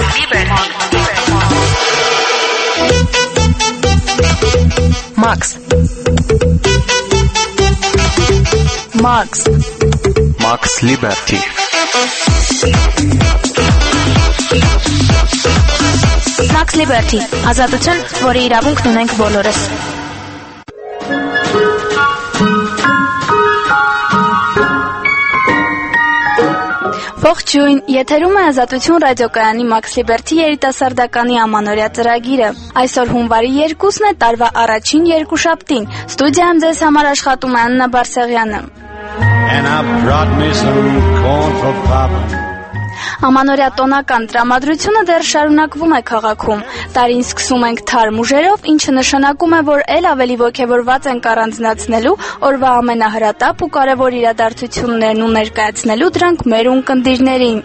Max Liberty Max Liberty ազատություն, որի իրավունքն ունենք բոլորս։ Ողջույն, եթերում է Ազատություն ռադիոկայանի Max Liberty երիտասարդականի ամանորյա ծրագիրը։ Այսօր հունվարի 2-ն է, տարվա առաջին երկուշաբթին։ Ստուդիայում ձեզ համար աշխատում է Աննա Բարսեղյանը։ Ամանորյա տոնական տրամադրությունը դեռ շարունակվում է քաղաքում։ Տարին սկսում ենք թարմ ուժերով, ինչը նշանակում է, որ ել ավելի ոգևորված ենք առանձնացնելու օրվա ամենահրատապ ու կարևոր իրադարձություններն ու ներկայացնելու դրանք մեր ունկնդիրներին։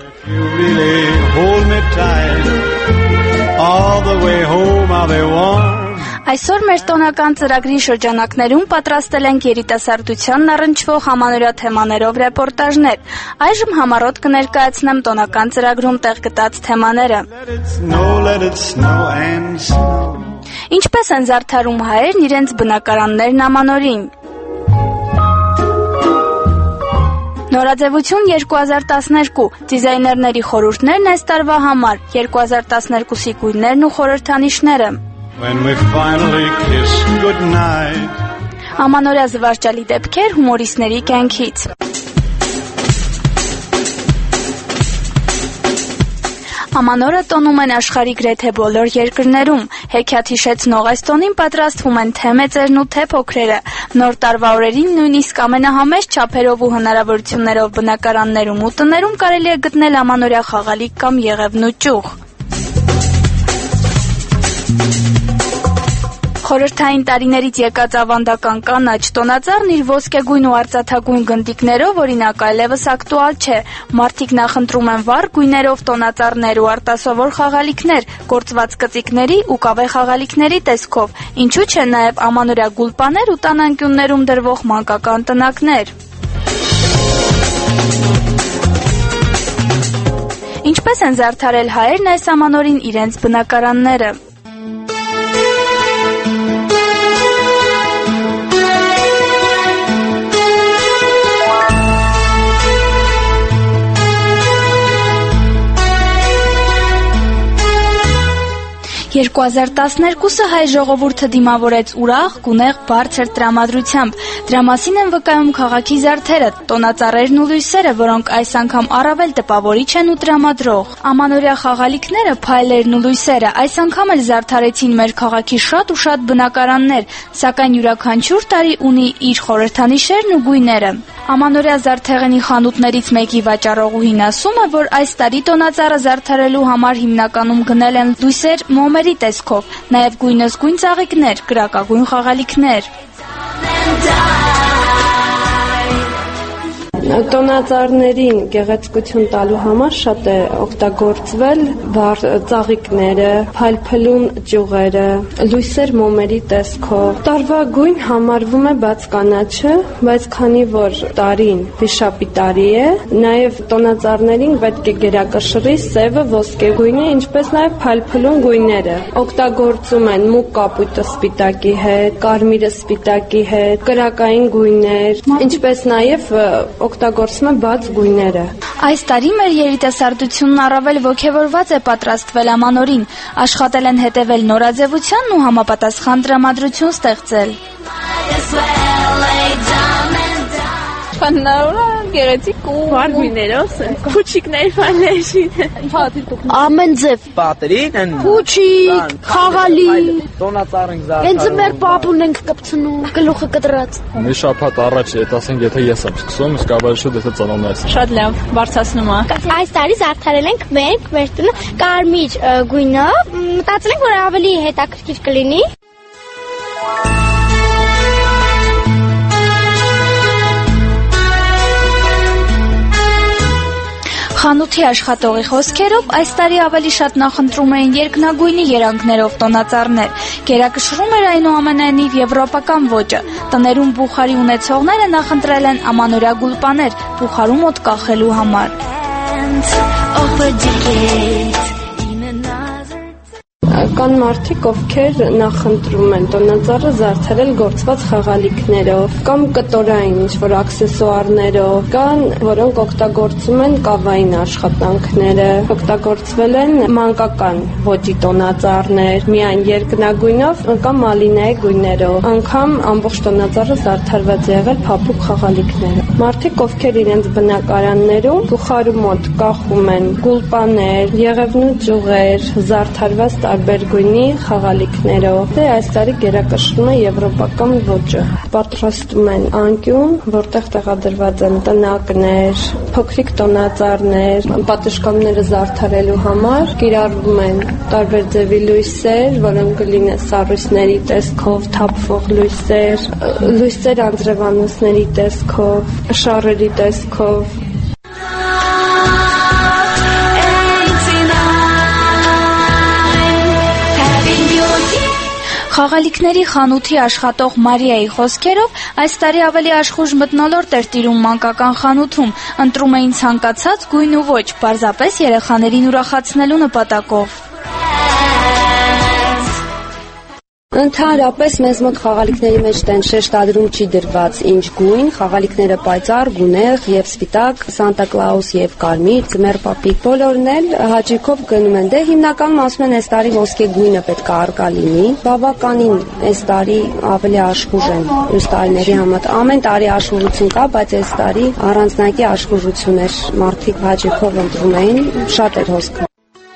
Այսօր մեր տոնական ծրագրի շրջանակներում պատրաստել ենք երիտասարդությանն առնչվող ամանորյա թեմաներով ռեպորտաժներ։ Այժմ համառոտ կներկայացնեմ տոնական ծրագրում տեղ գտած թեմաները։ Ինչպես են զարդարում հայերն իրենց բնակարաններն ամանորին։ Նորաձևություն 2012 դիզայներների խորհուրդներն այս տարվա համար 2012-ի գույներն ու խորհրդանիշները։ Ամանորյա զվարճալի դեպքեր հումորիստների կյանքից։ Ամանորը տոնում են աշխարհի գրեթե բոլոր երկրներում։ Հեքիաթ հիշեցնող այս տոնին պատրաստվում են թե մեծերն ու թե փոքրերը։ Նոր տարվա օրերին նույնիսկ ամենահամեստ չափերով ու հնարավորություններով բնակարաններում ու տներում կարելի է գտնել ամանորյա խաղալիք կամ եղևն ու ճյուղ։ Խորհրդային տարիներից եկած ավանդական կանաչ տոնածառն իր ոսկեգույն ու արծաթագույն գնդիկներով օրինակ այլևս ակտուալ չէ։ Մարդիկ նախընտրում են վառ գույներով տոնածառներ ու արտասովոր խաղալիքներ, գործված կծիկների ու կավե խաղալիքների տեսքով, ինչու՞ չէ նաև ամանորյա գուլպաներ ու տանանկյուններում դրվող մանկական տնակներ։ Ինչպես են զարդարել հայերն այս ամանորին իրենց բնակարանները։ «2012-ը հայ ժողովուրդը դիմավորեց ուրախ, գունեղ, բարձր տրամադրությամբ։ Դրա մասին են վկայում քաղաքի զարդերը, տոնածառերն ու լույսերը, որոնք այս անգամ առավել տպավորիչ են ու տրամադրող։ Ամանորյա խաղալիքները, փայլերն ու լույսերը այս անգամ էլ զարդարեցին մեր քաղաքի շատ ու շատ բնակարաններ, սակայն յուրաքանչյուր տարի ունի իր խորհրդանիշերն ու գույները։ Ամանորյա զարդեղենի խանութներից մեկի վաճառողուհին ասում է, որ այս տարի տոնածառը զարդարելու համար հիմնականում գնել են լույսեր մոմերի տեսքով, նաև գույնզգույն ծաղիկներ, կրակագույն խաղալիքներ։ Տոնածառներին գեղեցկություն տալու համար շատ է օգտագործվել վառ ծաղիկները, փայլփլուն ճյուղերը, լույսեր մոմերի տեսքով։ Տարվա գույն համարվում է բաց կանաչը, բայց քանի որ տարին վիշապի տարի է, նաև տոնածառներին պետք է գերակշռի սևը, ոսկեգույնը, ինչպես նաև փայլփլուն գույները։ Օգտագործում են մուգ կապույտը սպիտակի հետ, կարմիրը սպիտակի հետ, կրակային գույներ, ինչպես նաև օգտագործում է բաց գույները։ Այս տարի մեր երիտասարդությունն առավել ոգևորված է պատրաստվել ամանորին, աշխատել են հետևել նորաձևությանն ու համապատասխան տրամադրություն ստեղծել։ Գեղեցիկ ու վառ գույներով, փուչիկներ ֆանեշին։ Ամեն ձև պատերին են փուչիկ, խաղալիք։ Տոնածառին զարդարում։ Հենց մեր պապուն ենք կպցնում, գլուխը կտրած։ Մի շաբաթ առաջ ասենք եթե ես եմ սկսում, իսկ ավելի շուտ եթե ծնողն ես։ Շատ լավ, բարձրացնում է։ Այս տարի զարդարել ենք մեր տունը կարմիր գույնով, մտածել ենք որ ավելի հետաքրքիր կլինի։ Խանութի աշխատողի խոսքերով այս տարի ավելի շատ նախընտրում էին երկնագույնի երանգներով տոնածառներ։ Գերակշռում էր այնուամենայնիվ եվրոպական ոճը։ Տներում բուխարի ունեցողները նախընտրել են ամանորյա գուլպաներ բուխարու մոտ կախելու համար։ Կան մարդիկ, ովքեր նախընտրում են տոնածառը զարդարել գործված խաղալիքներով կամ կտորային ինչ-որ աքսեսուարներով, կան, որոնք օգտագործում են կավային աշխատանքները, օգտագործվել են մանկական ոճի տոնածառներ, միայն երկնագույնով կամ մալինայի գույներով, անգամ ամբողջ տոնածառը զարդարված եղել փափուկ խաղալիքներով։ Մարդիկ, ովքեր իրենց բնակարաններում գլխարու մոտ կախում են գուլպաներ, եղևնու ճյուղեր, զարդարված տարբեր գույնի խաղալիքներով, այս տարի գերակշռում է եվրոպական ոճը։ Պատրաստում են անկյուն, որտեղ տեղադրված են տնակներ, փոքրիկ տոնածառներ, պատշգամբները զարդարելու համար կիրառվում են տարբեր ձևի լույսեր, որոնք կլինեն սառույցների տեսքով, թափվող լույսեր անձրևանոցների տեսքով, շարերի տեսքով։ Խաղալիքների խանութի աշխատող Մարիայի խոսքերով այս տարի ավելի աշխուժ մթնոլորտ էր տիրում մանկական խանութում, ընտրում էին ցանկացած գույն ու ոճ, պարզապես երեխաներին ուրախացնելու նպատակով։ Ընդհանրապես մեզ մոտ խաղալիքների մեջ տեն շեշտադրում չի դրված ինչ գույն, խաղալիքները պայծառ, գունեղ եւ սպիտակ, Սանտա Կլաուս եւ կարմիր, ձմեռ պապիկ, բոլորն էլ հաճույքով գնում են։ Դե հիմնականում ասում են այս տարի ոսկե գույնը պետք է արկա լինի։ Բավականին այս տարի ավելի աշխուժ են մյուս տարիների համեմատ։ Ամեն տարի աշխուժություն կա, բայց այս տարի առանձնակի աշխուժություն էր։ Մարդիկ հաճույքով ընտրում էին, շատ էր հոսքը։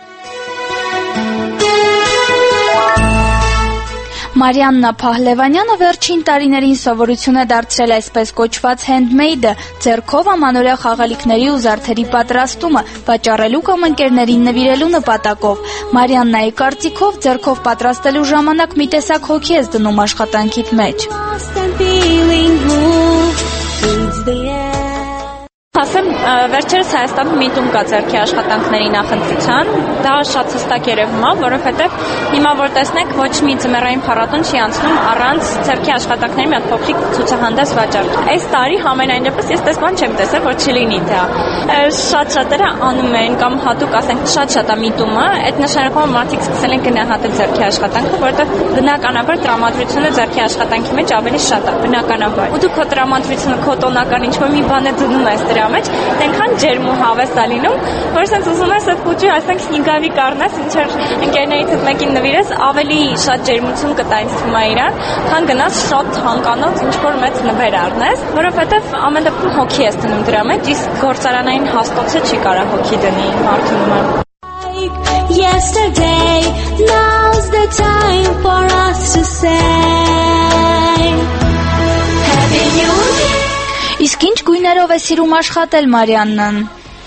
Մարիաննա Փահլևանյանը վերջին տարիներին սովորություն է դարձրել այսպես կոչված handmade-ը, ձեռքով ամանորյա խաղալիքների ու զարդերի պատրաստումը, վաճառելու կամ ընկերներին նվիրելու նպատակով։ Մարիաննայի կարծիքով ձեռքով պատրաստելու ժամանակ մի տեսակ հոգի ես դնում աշխատանքիդ մեջ։ Ասեմ, վերջերս Հայաստանում միտում կա ձեռքի աշխատանքների նախընտրության, դա շատ հստակ երևում է, որովհետև հիմա որ տեսնեք, ոչ մի ձմեռային փառատոն չի անցնում առանց ձեռքի աշխատանքների մի հատ փոքրիկ ցուցահանդես վաճառքի։ Այս տարի համենայնդեպս ես տեսման չեմ տեսել, որ չլինի դա։ Շատ-շատերը անում են կամ հատուկ ասենք շատ-շատ է միտումը, այդ նշանակում է մարդիկ սկսել են գնահատել ձեռքի աշխատանքը, որովհետև բնականաբար տրամադրությունը ձեռքի աշխատանքի մեջ ավելի շատ է, բնականաբար։ Ու դու քո տրամադրությունը, քո տոնական ինչ-որ մի բան է դնում ես դրա մեջ, այնքան ջերմ ու հավես է լինում, որ ասենք ուզում ես այդ փուճի, ասենք սնիգավի կառնես, ինչ որ ընկերներից հետ մեկին նվիրես, ավելի շատ ջերմություն կտա ինձ թվում է իրան, քան գնաս շատ թանկանոց ինչ որ մեծ նվեր առնես, որովհետև ամեն դեպքում հոգի ես դնում դրա մեջ, իսկ գործարանային հաստոցը չի կարող հոգի դնի մարդու նման։ Yesterday, now's the time for us to say Happy New Year. Իսկ ինչ գույներով է սիրում աշխատել Մարիաննան։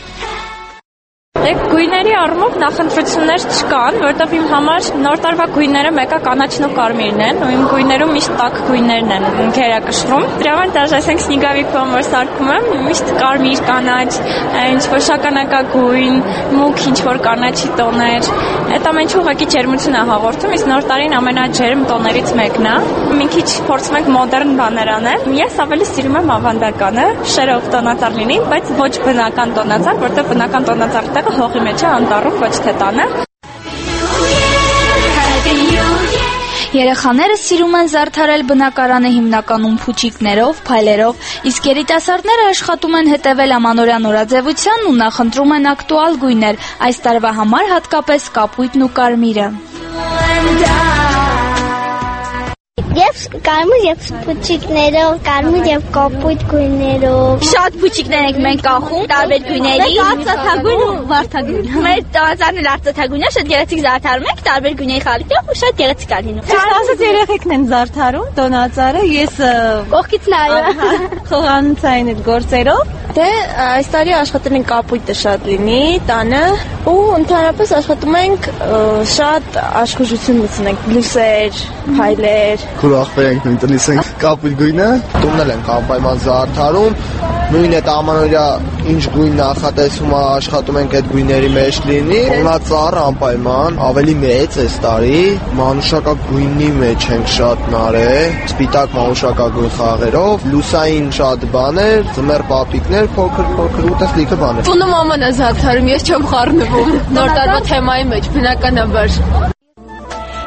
Գույների առումով նախընտրություններ չկան, որովհետև իմ համար նոր տարվա գույները մեկը կանաչն ու կարմիրն են, ու իմ գույներում միշտ տաք գույներն են գերակշռում։ Դրա համար դաժե ասենք սնիգավի փոմ որ սարքում եմ, միշտ կարմիր, կանաչ, ինչ-որ շագանակագույն, մուգ ինչ-որ կանաչի տոներ։ Այդ ամենը ուղղակի ջերմություն է հաղորդում, իսկ նոր տարին ամենաջերմ տոներից մեկն է։ Մի քիչ փորձում ենք մոդեռն բաներ անել։ Ես ավելի սիրում եմ ավանդականը, շերով տոնածառ լինի, բայց ոչ բնական տոնածառ, որտեղ բնական տոնածառի տեղը հողի մեջ է անտառում, ոչ թե տանը։ Երեխաները սիրում են զարդարել բնակարանը հիմնականում փուչիկներով, փայլերով, իսկ երիտասարդները աշխատում են հետևել ամանորյա նորաձևության ու նախընտրում են ակտուալ գույներ, այս տարվա համար հատկապես կապույտն ու կարմիրը։ Եվ կարմիր եւ փուչիկներով, կարմիր եւ կապույտ գույներով։ Շատ փուչիկներ ենք մենք կախում, տարբեր գույների։ Արծաթագույն ու վարդագույն։ Մեր տոնածառն էլ արծաթագույնն է, շատ գեղեցիկ զարդարում ենք, տարբեր գույների խաղալիքներով ու շատ գեղեցիկ է լինում։ Ճիշտ ասած երեխեքն են զարդարում տոնածառը, ես կողքից նայում խոհանոցային այդ գործերով։ Դե այս տարի աշխատել ենք կապույտը շատ լինի, տանը ու ընդհանրապես աշխատում ենք շատ աշխուժություն մտցնենք, լույսեր, փայլեր։ Ուրախվել ենք նույն տնից ենք կապույտ գույնը, տուննել ենք անպայման զարդարում, նույն այդ ամանորյա ինչ գույն նախատեսում աշխատում ենք այդ գույների մեջ լինի։ Տոնածառը անպայման ավելի մեծ այս տարի, մանուշակագույնի մեջ ենք շատ նարել, սպիտակ մանուշակագույն խաղերով, լուսային շատ բաներ, ձմեռ պապիկներ, փոքր ուտես լիքը բաներ։ Տունը մաման է զարդարում, ես չեմ խառնվում։ Նոր տարվա թեմայի մեջ բնականաբար։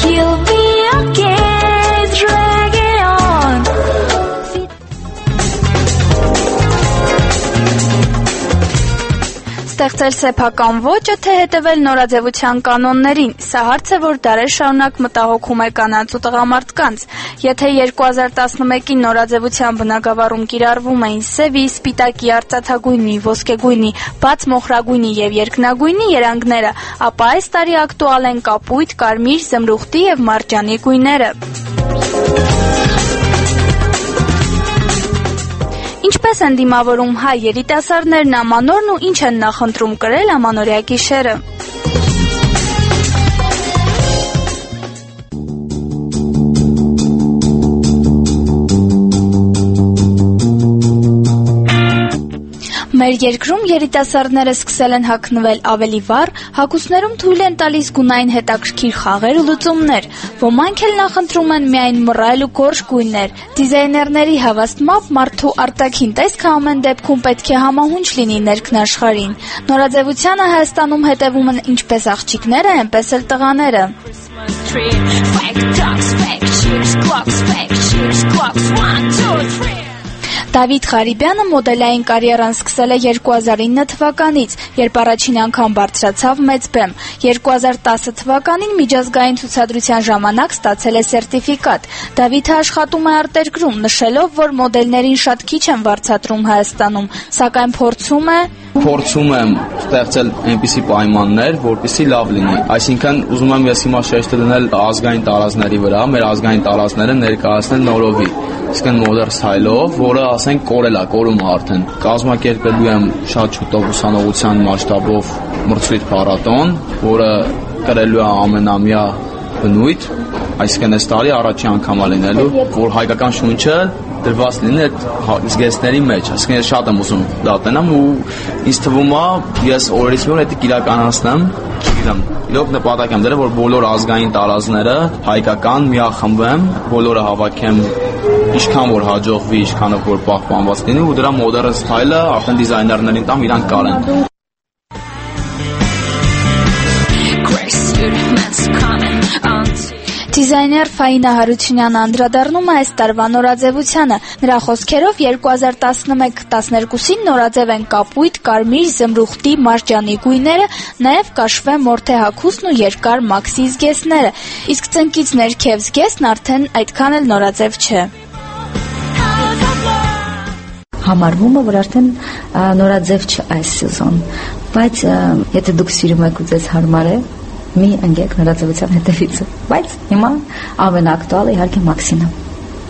He'll be okay, drag it on. Ստեղծել սեփական ոճը, թե հետևել նորաձևության կանոններին, սա հարց է, որ դարեր շարունակ մտահոգում է կանանց ու տղամարդկանց։ Եթե 2011-ին նորաձևության բնագավառում կիրառվում էին սևի, սպիտակի, արծաթագույնի, ոսկեգույնի, բաց մոխրագույնի եւ երկնագույնի երանգները, ապա այս տարի ակտուալ են կապույտ, կարմիր, զմրուխտի եւ մարջանի գույները։ Ինչպես են դիմավորում հայ երիտասարդներն ամանորն ու ինչ են նախընտրում կրել ամանորյա գիշերը։ Մեր երկրում երիտասարդները սկսել են հագնվել ավելի վառ, հագուստներում թույլ են տալիս գունային հետաքրքիր խաղեր ու լուծումներ, ոմանք էլ նախընտրում են միայն մռայլ ու գորշ գույներ։ Դիզայներների հավաստմամբ մարդու արտաքին տեսքը ամեն դեպքում պետք է համահունչ լինի ներքնաշխարհին։ Նորաձևությանը Հայաստանում հետևում են ինչպես աղջիկները, այնպես էլ տղաները։ Դավիթ Ղարիբյանը մոդելային կարիերան սկսել է 2009 թվականից, երբ առաջին անգամ բարձրացավ մեծ բեմ։ 2010 թվականին միջազգային ցուցադրության ժամանակ ստացել է սերտիֆիկատ։ Դավիթը աշխատում է արտերկրում, նշելով, որ մոդելներին շատ քիչ են վարձատրում Հայաստանում, սակայն փորձում եմ ստեղծել այնպիսի պայմաններ, որպեսզի լավ լինի։ Այսինքն ուզում եմ ես հիմա շեշտը դնել ազգային տարազների վրա, մեր ազգային տարազները ներկայացնել նորովի, իսկն մոդեռն սթայլով, որը ասենք կորել է, կորում է արդեն։ Կազմակերպելու եմ շատ շուտով ուսանողության մասշտաբով մրցույթ փառատոն, որը կրելու է ամենամյա բնույթ, այսինքն այս տարի առաջին անգամ է լինելու, որ հայկական շունչը դրված լինի այդ զգեստների մեջ, այսինքն ես շատ եմ ուզում դատենամ ու ինձ թվում է ես օրերից մի օր դա կիրականացնեմ, չգիտեմ, իրոք նպատակ եմ դրել, որ բոլոր ազգային տարազները հայկական միախմբեմ, բոլորը հավաքեմ, ինչքան որ հաջողվի, ինչքանով որ պահպանված լինի ու դրա մոդեռն սթայլը արդեն դիզայներներին տամ իրանք կարեն։ Դիզայներ Ֆայինա Հարությունյանը անդրադառնում է այս տարվա նորաձևությանը։ Նրա խոսքերով 2011-12-ին նորաձև են կապույտ, կարմիր, զմրուխտի, մարջանի գույները, նաև կաշվե մորթե հագուստն ու երկար մաքսի զգեստները, իսկ ծնկից ներքև զգեստն արդեն այդքան էլ նորաձև չէ։ Համարվում է, որ արդեն նորաձև չէ այս սեզոն, բայց եթե դուք սիրում եք ու ձեզ հարմար է, մի ընկեք նորաձևության հետևից, բայց հիմա ամենաակտուալը իհարկե մաքսին է։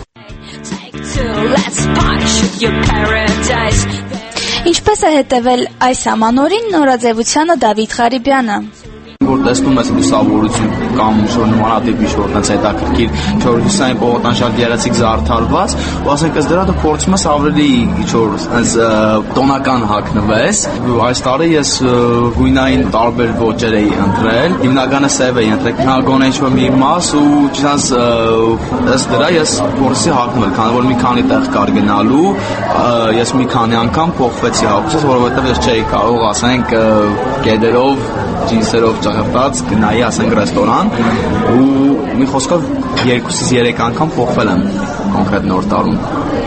Ինչպես է հետևել այս ամանորին նորաձևությանը Դավիթ Ղարիբյանը։ Որ տեսնում ես լուսավորություն կամ ինչ-որ նմանատիպ ինչ-որ տենց հետաքրքիր ինչ-որ հյուսային պողոտանշալ երացիկ զարդարված ու ասենք ըստ դրա դու փորձում ես ավելի ինչ-որ տենց տոնական հագնվես այս տարի ես գույնային տարբեր ոճեր էի ընտրել հիմնականը սև էի ընտրել գոնե ինչ-որ մի մաս ու չնայած ըստ դրա ես փորձի հագնել քանի որ մի քանի տեղ կար գնալու ես մի քանի անգամ փոխվեցի հագուստս որովհետև ես չէի կարող ասենք կեդերով ջինսերով ճաղրտած գնայի ասենք ռեստորան ու մի խոսքով 2-ից 3 անգամ փոխվել եմ կոնկրետ նոր տարում։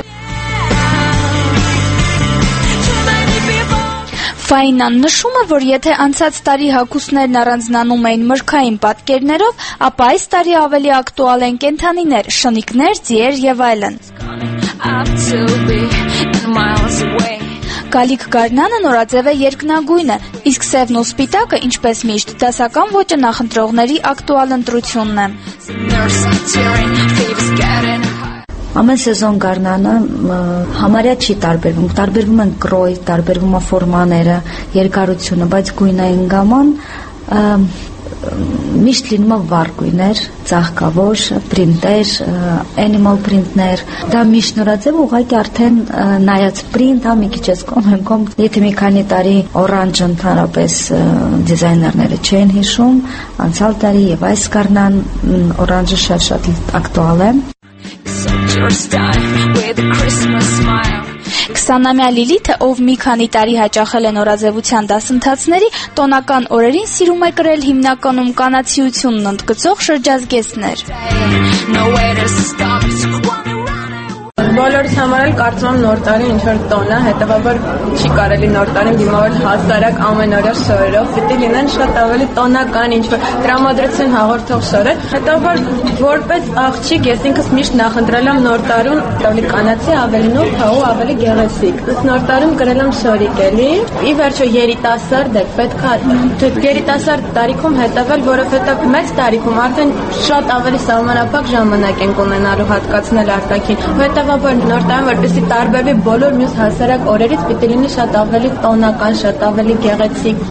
Ֆայինան նշում է, որ եթե անցած տարի հագուստներն առանձնանում էին մրգային պատկերներով, ապա այս տարի ավելի ակտուալ են կենդանիներ, շնիկներ, ձիեր եւ այլն։ Գալիք Գարնանը նորաձև է երկնագույնը, իսկ սևն ու սպիտակը, ինչպես միշտ, դասական ոճը նախընտրողների ակտուալ ընտրությունն է։ Ամեն սեզոն Գարնանը համարյա չի տարբերվում, տարբերվում են կրոյ, տարբերվում է ֆորմաները, երկարությունը, բայց գույնային գաման միշտ լինում է վառ գույներ, ծաղկավոր, պրինտեր, animal print-ներ, դա միշտ նորաձև ուղղակի արդեն նայած print, հա մի քիչ էս կոմ, եթե մի քանի տարի օրանժը ընդհանրապես դիզայներները չեն հիշում, անցյալ տարի եւ այս Գարնան օրանժը շատ ակտուալ է։ 20-ամյա Լիլիթը, ով մի քանի տարի հաճախել է նորաձևության դասընթացների, տոնական օրերին սիրում է կրել հիմնականում կանացիությունն ընդգծող շրջազգեստներ։ Բոլորիս համար էլ կարծում եմ նոր տարին ինչ-որ տոն է, հետևաբար չի կարելի նոր տարին դիմավորել հասարակ ամենօրյա շորերով, պիտի լինեն շատ ավելի տոնական ինչ-որ տրամադրություն հաղորդող շորեր, հետևաբար որպես աղջիկ ես ինքս միշտ նախընտրել եմ նոր տարուն ավելի կանացի, ավելի նուրբ ու ավելի գեղեցիկ։ Ըստ նոր տարում գրել եմ շորիկ էլի, ի վերջո երիտասարդ է, պետք է երիտասարդ տարիքում հետևել, որովհետև մեծ տարիքում արդեն շատ ավելի սահմանափակ ժամանակ ենք ունենալու հատկացնել արտաքին, հետևաբար նոր տարին որպեսզի տարբերվի բոլոր մյուս հասարակ օրերից պիտի լինի շատ ավելի տոնական, շատ ավելի գեղեցիկ։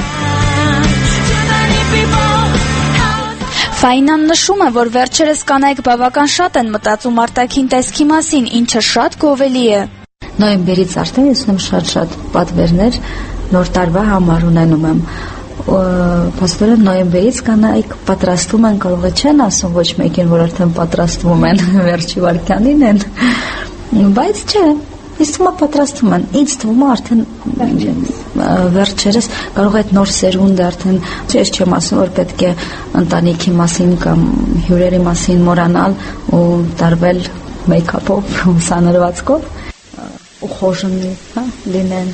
Ֆայնան նշում է, որ վերջերս կանայք բավական շատ են մտածում արտաքին տեսքի մասին, ինչը շատ գովելի է։ Նոյեմբերից արդեն ես ունեմ շատ պատվերներ նոր տարվա համար ունենում եմ։ Փաստորեն նոյեմբերից կանայք պատրաստվում են, կարող է չեն ասում ոչ մեկին, որ արդեն պատրաստվում են, վերջի վարքյանին են, բայց չէ, ինձ թվում է պատրաստվում են, ինձ թվում է արդեն վերջերս կարող է այդ նոր սերունդը արդեն, ես չեմ ասում, որ պետք է ընտանիքի մասին կամ հյուրերի մասին մոռանալ ու տարվել մեյքափով, ուսանրվածքով ու խոժնի, լինեն։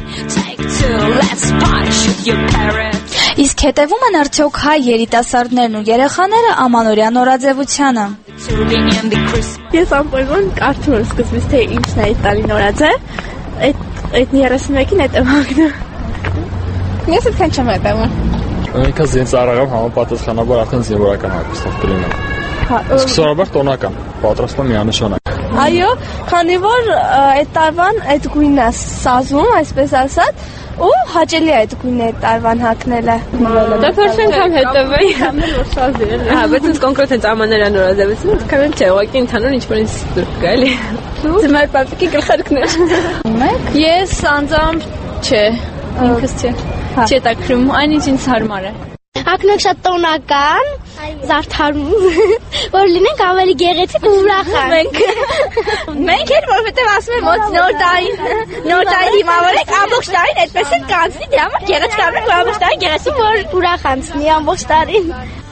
Իսկ հետևում են արդյոք հայ երիտասարդներն ու երեխաները ամանորյա նորաձևությանը։ Ես անպայման կարծում եմ սկզբից, թե ինչն է այդ տարի նորաձև, այդ 31-ին այդ եմակն է։ Ես այդքան չեմ հետևում։ Ինքը զինծառայող համապատասխանաբար արդեն զինվորական հագուստով կլինեմ։ Իսկ սովորաբար տոնական, պատրաստվում միանշանակ։ Այո, քանի որ այդ տարվան այդ գույնն է սազում, այսպես ասած, ու հաճելի է այդ գույնը այդ տարվան հագնելը։ Դա փորձենք համ հետևել, համ էլ որ սազի է։ Հա, բայց ինձ կոնկրետ հենց ամանորյա նորաձևությունը, քան չէ, ուղղակի ընդհանուր ինչ-որ ինձ դուրս գա էլի։ Ձմայր պապիկի գլխարկներ։ Ես անձամբ չէ, ինքս չէ։ Չէ տակրում, այնինչ ինձ հարմար է։ Հագնենք շատ տոնական, զարդարում, որ լինենք ավելի գեղեցիկ ու ուրախան։ Մենք էլ որովհետև ասում եմ մոտ նոր տարի դիմավորեք, ամբողջ տարին այդպես էլ կանցնի, դրա համար գեղեցիկ ապրենք, որ ամբողջ տարին գեղեցիկ որ ուրախ անցնի ամբողջ տարին։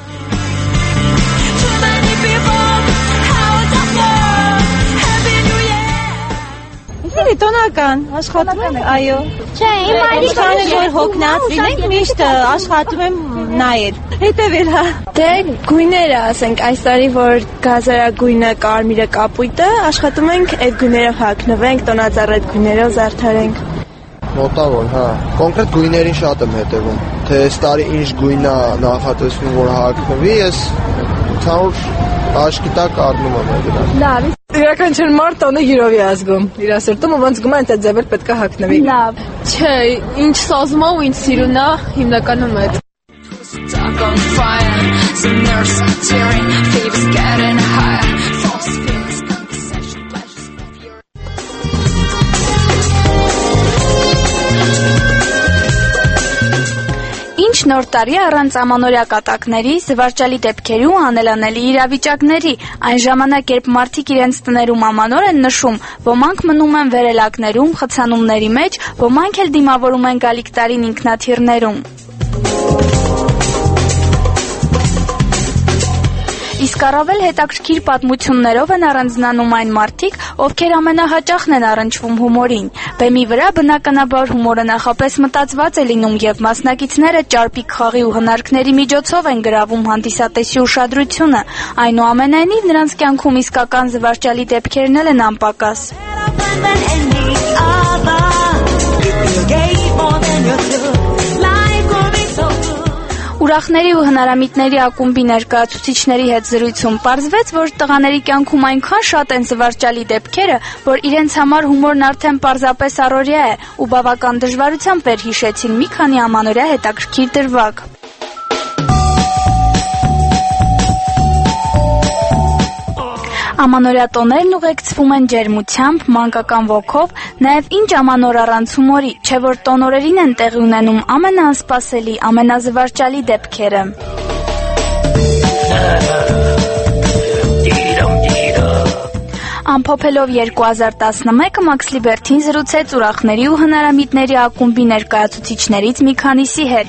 Տոնական, աշխատում եմ, այո։ Չէ, իմ այդքան էլ որ հոգնած լինենք, միշտ աշխատում եմ նայել, հետևել, հա։ Դե գույները, ասենք, այս տարի որ գազարագույնը, կարմիրը, կապույտը, աշխատում ենք այդ գույներով հագնվենք, տոնածառ այդ գույներով զարդարենք։ Մոտավոր, հա։ Կոնկրետ գույներին շատ եմ հետևում։ Թե այս տարի ինչ գույնա նախատեսվում որ հագնվի, ես ցավոք աշկի տակ առնում եմ դրանք։ Լավ։ Իրականչեն մարդ տոնը գիրովի ազգում, իր ասրտում ու ոնց գում են այդ ձևեր պետք է հագնվի։ Լավ։ Չէ, ինչ սազում ու ինչ սիրուն է, հիմնականում այդ։ Ինչ նոր տարի առանց ամանորյա կատակների, զվարճալի դեպքերի ու անելանելի իրավիճակների, այն ժամանակ, երբ մարդիկ իրենց տներում ամանոր են նշում, ոմանք մնում են վերելակներում, խցանումների մեջ, ոմանք էլ դիմավորում են գալիք տարին ինքնաթիռներում։ Իսկ առավել հետաքրքիր պատմություններով են առանձնանում այն մարդիկ, ովքեր ամենահաճախն են առնչվում հումորին։ Բեմի վրա բնականաբար հումորը նախապես մտածված է լինում եւ մասնակիցները ճարպիկ խաղի ու հնարքների միջոցով են գրավում հանդիսատեսի ուշադրությունը։ Այնուամենայնիվ նրանց կյանքում իսկական զվարճալի դեպքերն էլ են անպակաս։ Ուրախների ու հնարամիտների ակումբի ներկայացուցիչների հետ զրույցում պարզվեց, որ տղաների կյանքում այնքան շատ են զվարճալի դեպքերը, որ իրենց համար հումորն արդեն պարզապես առօրյա է ու բավական դժվարությամբ վերհիշեցին մի քանի ամանորյա հետաքրքիր դրվագ։ Ամանորյա տոներն ուղեկցվում են ջերմությամբ, մանկական ոգով, նաև ինչ ամանոր առանց հումորի, չէ որ տոնորերին են տեղի ունենում ամենաանսպասելի, ամենազվարճալի դեպքերը։ Ամփոփելով 2011-ը Max Liberty-ն զրուցեց ուրախների ու հնարամիտների ակումբի ներկայացուցիչներից մի քանիսի հետ։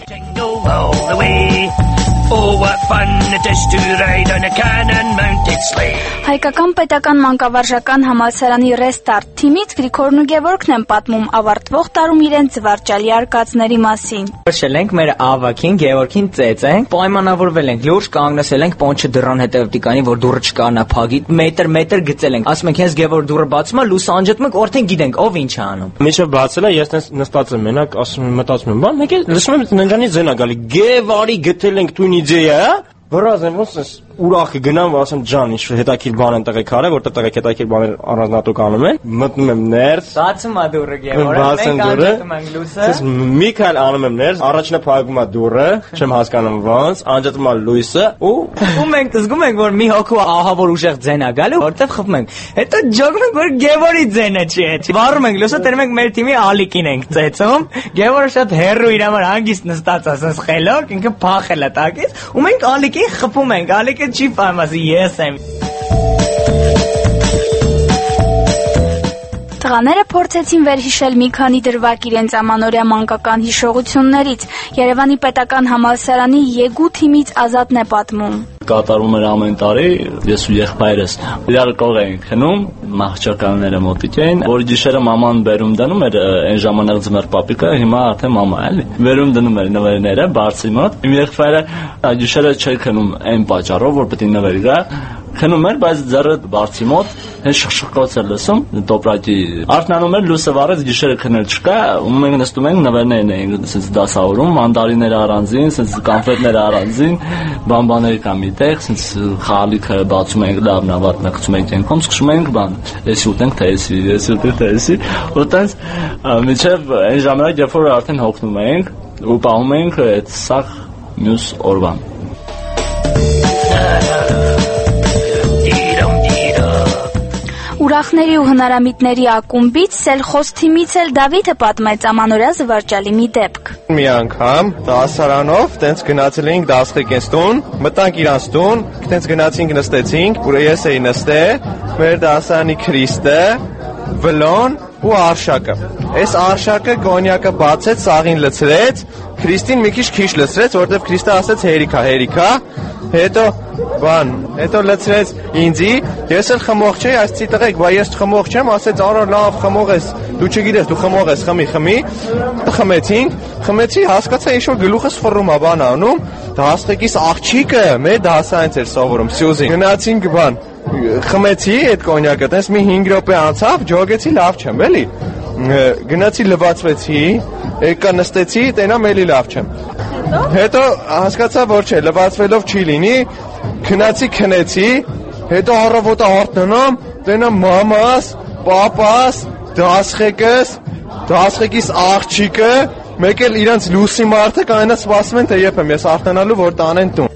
Հայկական պետական մանկավարժական համալսարանի Restart թիմից Գրիգորն ու Գևորգն են պատմում ավարտվող տարում իրենց զվարճալի արկածների մասին։ Շել ենք մեր ավակին, Գևորգին ծեծենք, պայմանավորվել ենք, լուրջ կանգնեցել ենք պոնչը դռան հետև տիկանի, որ դուռը չկանա փագի, մետր գծել ենք։ Ասում ենք, հենց Գևորգ դուռը բացում է, լույսը անջատում ենք, արդեն գիտենք ով ինչ է անում։ Մինչև բացել է, ես տես նստած եմ մենակ, ասում եմ, մտածում եմ, բան, մեկ էլ լսում եմ ննջանի ձեն է գալի, Գևարի գտել ենք տուն իդեա, վրազ եմ ոնց ուրախի գնամ, ասեմ ջան, ինչ հետաքրքիր բան են տղեկ արել, որտեղ տղեկ հետաքրքիր բաներ առանձնատուկ անում են, մտնում եմ ներս, բացում է դուռը Գևորգը, մենք անջատում ենք լույսը։ Ես մի քայլ անում եմ ներս, առաջինը փակում է դուռը, չեմ հասկանում ոնց, անջատում է լույսը ու մենք զգում ենք, որ մի հոգու ահավոր ուժեղ ձեն է գալու, որտեղ խփում ենք։ Հետո ջոգում ենք, որ Գևորգի ձենը չի էդ։ Վառում ենք լույսը, տերում ենք մեր թիմի ալիկին ենք ծեծում։ Գևորգը շատ հերրու իր համար հանգիստ նստած ասես խելոք, ինքը փախել է տակից, ու մենք ալիկին խփում ենք, ալիկը չի ֆարմասի ես եմ։ Տղաները փորձեցին վերհիշել մի քանի դրվագ իրենց ամանորյա մանկական հիշողություններից։ Երևանի պետական համալսարանի Եգու թիմից Ազատն է պատմում։ Կատարում էր ամեն տարի, ես ու եղբայրս իրար կող էինք քնում, մահճականները մոտիկ էին, որ գիշերը մաման բերում դնում էր այն ժամանակ ձմեռ պապիկը, հիմա արդեն մամա էլի։ Բերում դնում էր նվերները բարձի մոտ։ Իմ եղբայրը գիշերը չէր քնում այն պատճառով, որ պետք է նվեր գա, քնում էր, բայց ձեռը բարձի մոտ հենց շխշկոց էր լսում տոպրակի արթնանում էր լույսը վառեց գիշերը քնել չկա ու մենք նստում ենք նվերներն էինք ասես դասավորում մանդարինները առանձին ասես կոնֆետները առանձին բամբաների կամ միտեղ ասես խալիքը բացում ենք լավ նավատ մեկցում ենք ենքում սկսում ենք բան էսի ուտենք թե էսի ուտենց միջև այն ժամանակ երբ որ արդեն հոգնում ենք ու պահում ենք այդ սաղ մյուս օրվան Ուրախների ու հնարամիտների ակումբից Սելխոս թիմից էլ Դավիթը պատմեց ամանորյա զվարճալի մի դեպք։ Մի անգամ դասարանով տենց գնացել էինք դասղեկենց տուն, մտանք իրանց տուն, տենց գնացինք նստեցինք, ու ես էի նստել, մեր դասարանի Քրիստը, Վլոն ու Արշակը։ Այս Արշակը կոնյակը բացեց, սաղին լցրեց, Քրիստին մի քիչ լցրեց, որովհետև Քրիստը ասեց հերիքա, հետո լցրեց ինձի, ես էլ խմող չէի, այս ծիտղեք, բա ես խմող չեմ, ասեց արա լավ խմող ես, դու չգիտես, դու խմող ես, խմի, խմեցի, հասկացա ինչ որ գլուխս խռում է բան անում, դասղեկիս աղջիկը մեր դասարանից էր սովորում, Սյուզին։ Գնացինք բան, խմեցի այդ կոնյակը, տես մի 5 րոպե անցավ, ջոգեցի, լավ չեմ, էլի։ Գնացի լվացվեցի, եկա նստեցի, տենամ էլի լավ չեմ։ Հետո հասկացա, որ չէ, լվացվելով չի լինի, քնացի, քնեցի, հետո առավոտը արթնանամ, տենամ մամաս, պապաս, դասղեկիս աղջիկը, մեկ էլ իրանց լուսի մարդը կանենա սպասում են, թե երբ եմ ես արթնանալու, որ տանեն տուն։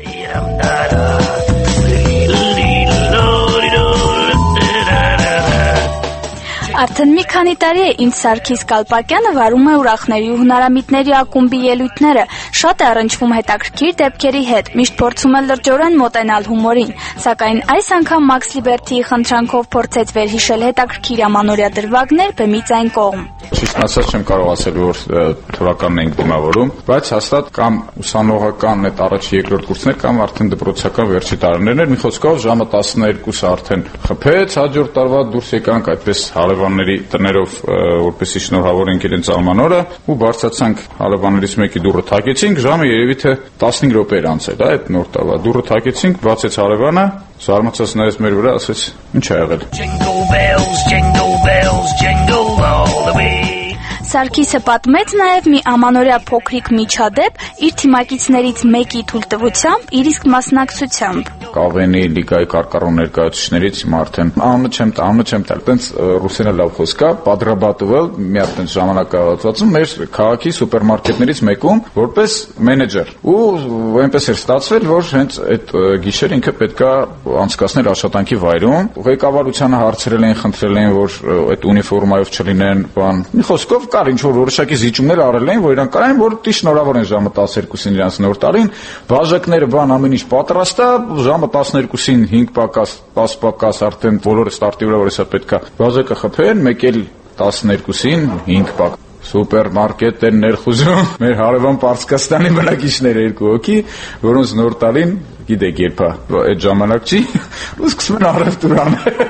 Արդեն մի քանի տարի է ինձ Սարգիս Կալպակյանը վարում է ուրախների ու հնարամիտների ակումբի ելույթները, շատ է առնչվում հետաքրքիր դեպքերի հետ, միշտ փորձում է լրջորեն մոտենալ հումորին, սակայն այս անգամ Max Liberty-ի խնդրանքով փորձեց վերհիշել հետաքրքիր ամանորյա դրվագներ բեմից այն կողմ։ Ճիշտ ասած չեմ կարող ասել, որ թվականն ենք դիմավորում, բայց հաստատ կամ ուսանողական այդ առաջի երկրորդ կուրսներ կամ արդեն դպրոցական վերջի տարիներն էր, մի խոսքով ժամը 12-ը արդեն խփեց, հաջորդ տարվա դուրս եկանք այդպես հարևանների տներով, որպեսզի շնորհավորենք իրենց ամանորը ու բարձրացանք հարևաններից մեկի դուռը թակեցինք, ժամը երևի թե 15 րոպե էր անցել, այդ նոր տարվա դուռը թակեցինք, բացեց հարևանը, զարմացած նայեց մեր վրա, ասեց. Ինչ ա եղել։ Սարգիսը պատմեց նաև մի ամանորյա փոքրիկ միջադեպ իր թիմակիցներից մեկի թույլտվությամբ, իր իսկ մասնակցությամբ։ Կավենի լիգայի կարկառոն ներկայացուցիչներից արդեն անունը չեմ տալ, տենց ռուսերեն լավ խոսք է, պատրաբատվել մի հատ տենց ժամանակահատվածում մեր քաղաքի սուպերմարկետներից մեկում որպես մենեջեր։ Ու այնպես էր ստացվել, որ հենց այդ գիշեր ինքը պետքա անցկացներ աշխատանքի վայրում։ Ղեկավարությանը հարցրել էին, խնդրել էին, որ այդ ունիֆորմայով չլինեն, բան։ Մի խոսքով կար, ինչ որ որոշակի զիջումներ արել էին, որ իրանք կարային, որ դի շնորհավոր են ժամը 12-ին իրանց նոր տարին, բաժակները բան ամեն ինչ պատրաստ է, ժամը 12-ին 5 պակաս, 10 պակաս արդեն բոլորը ստարտի վրա որ հեսա պետքա բաժակը խփեն, մեկ էլ 12-ին 5 պակ սուպերմարկետ են ներխուժում մեր հարևան Պարսկաստանի բնակիչները 2 հոգի, որոնց նոր տարին գիտեք երբ է, այդ ժամանակ չի, ու սկսում են առևտուր անել։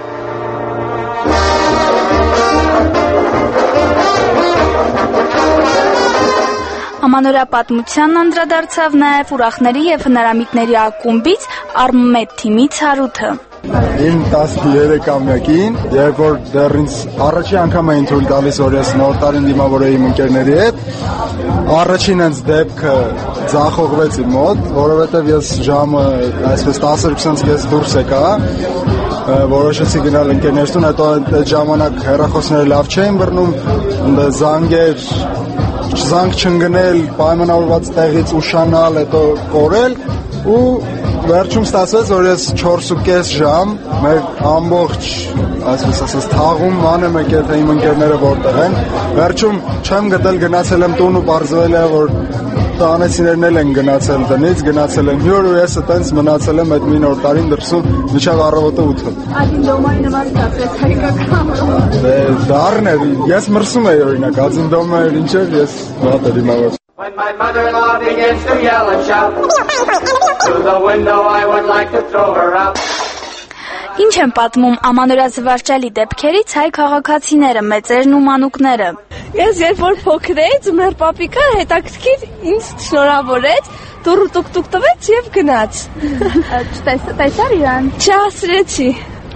Ամանորյա պատմությանն անդրադարձավ նաև ուրախների եւ հնարամիտների ակումբից Արմմետ թիմից Հարութը։ Իմ 13-ամյակին, երբ որ դեռ ինձ առաջի անգամ էին թույլ տալիս, որ ես նոր տարին դիմավորեի իմ ընկերների հետ, առաջին հենց դեպքը ձախողվեց իմ մոտ, որովհետև ես ժամը այսպես 12-ից դուրս եկա, որոշեցի գնալ ընկերներս տուն, հետո այդ ժամանակ հեռախոսները լավ չէին բռնում, զանգեր զանգ չընկնել, պայմանավորված տեղից ուշանալ, հետո կորել ու վերջում ստացվեց, որ ես 4.5 ժամ մեր ամբողջ, այսպես ասած, թաղում մանեմ եկել, թե իմ ընկերները որտեղ են, վերջում չեմ գտել, գնացել եմ տուն ու պարզվել է, որ տանեցիներն էլ են գնացել տնից, գնացել են հյուր ու ես այտենց մնացել եմ այդ մի նոր տարին դրսում մինչև առավոտը 8-ը։ Ադինդոմայի նման ստացվեց հայկական։ Դառն էր, ես մրսում էի օրինակ, ադինդոմը էր ինչ էր, ես վատ էր իմավոր։ When my mother-in-law begins to yell and shout, through the window I would like to throw her out. Ինչ են պատմում ամանորյա զվարճալի դեպքերից հայ քաղաքացիները, մեծերն ու մանուկները։ Ես երբ որ փոքր էի, մեր պապիկը հետաքրքիր ինձ շնորհավորեց, դուրը տուկ-տուկ տվեց եւ գնաց։ Տեսա՞ր իրան։ Չհասրեցի։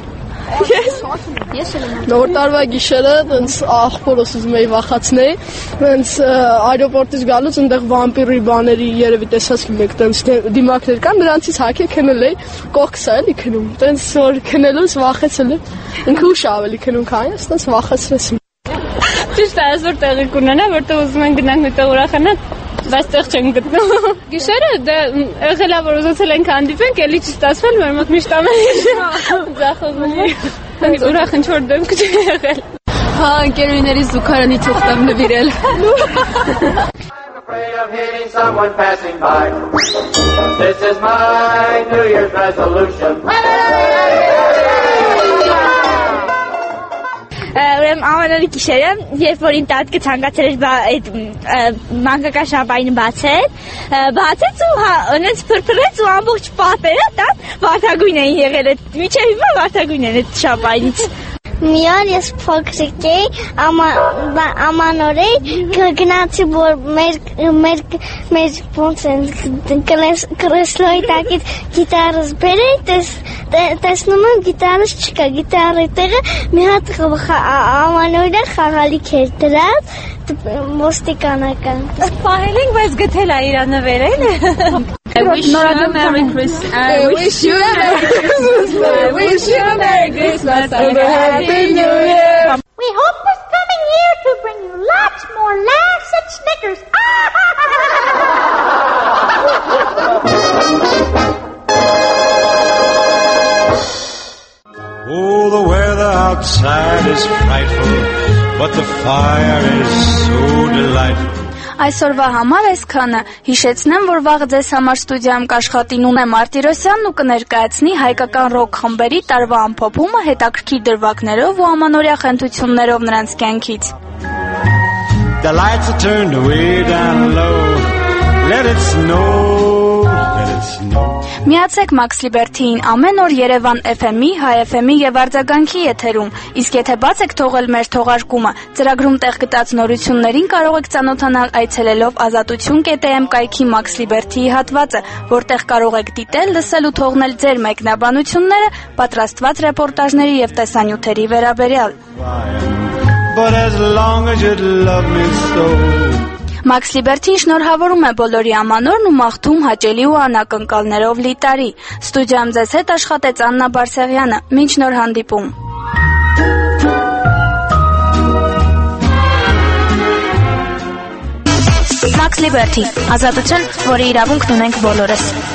Ես նոր տարվա գիշերը այնց աղբորս ուզում էի վախացնել, այնց այրոպորտից գալուց այնտեղ վամպիրի բաների երևի տեսած մեկ այնց դիմակներ կան, նրանցից հակե քնել էի, կողքս էլի քնում, այնց որ քնելուց վախեցել եմ, ինքը ուշ ավելի քնում քան ես, այնց վախացրեց։ Ճիշտ է, այսօր տեղի կունենա, որտեղ ուզում ենք գնանք միտեղ ուրախանալ, բայց տեղ չենք գտնում։ Գիշերը դե եղել է, որ ուզեցել ենք հանդիպենք, էլի չի ստացվել, մեր մոտ միշտ ամեն ձախողվում է։ Հենց ուրախ ինչ-որ դեմք չի եղել։ Հա, ընկերուհիների զուգարանի թուղթ եմ նվիրել։ Afraid of hitting someone passing by. This is my New Year's resolution. Ուրեմն ամանորի գիշերը, երբ որ իմ տատկը ցանկացել էր այդ մանկական շամպայնը բացեց ու հենց փրփրեց ու ամբողջ պատերը տան վարդագույն էին եղել, մինչև հիմա վարդագույն են այդ շամպայնից։ Մի օր ես փոքրիկ էի, ամանորի գնացի, որ մեր ոնց են կրեսլոյի տակից գիտարս բերեի, տեսնում եմ գիտարս չկա, գիտարի տեղը մի հատ ամանորի խաղալիք էր դրած, ոստիկանական։ Պահել ենք, բայց գտել է իրա նվերել։ I wish you a Merry Christmas. I wish you a Merry Christmas. I wish you a Merry Christmas and a Happy New Year. We hope this coming year to bring you lots more laughs and snickers. Oh, the weather outside is frightful, but the fire is so delightful. Այսօրվա համար այսքանը, հիշեցնեմ, որ վաղ ձեզ համար ստուդիայում կաշխատի Նունե Մարտիրոսյանն ու կներկայացնի հայկական ռոք խմբերի տարվա ամփոփումը հետաքրքիր դրվագներով ու ամանորյա խնդություններով նրանց կյանքից։ The lights are turned way down low. Let it snow, let it snow. Միացեք Max Liberty-ին ամեն օր Երևան FM-ի, Հայ FM-ի եւ արձագանքի եթերում։ Իսկ եթե բաց եք թողել մեր թողարկումը, ծրագրում տեղ գտած նորություններին կարող եք ծանոթանալ այցելելով azatutun.am կայքի Max Liberty-ի հատվածը, որտեղ կարող եք դիտել, լսել ու թողնել ձեր մեկնաբանությունները պատրաստված ռեպորտաժների եւ տեսանյութերի վերաբերյալ։ But as long as you love me so. Max Liberty-ին շնորհավորում է բոլորի ամանորն ու մաղթում հաճելի ու անակնկալներով լի տարի։ Ստուդիայում ձեզ հետ աշխատեց Աննա Բարսեղյանը։ Մինչ նոր հանդիպում։ Max Liberty, ազատություն, որի իրավունքն ունենք բոլորս։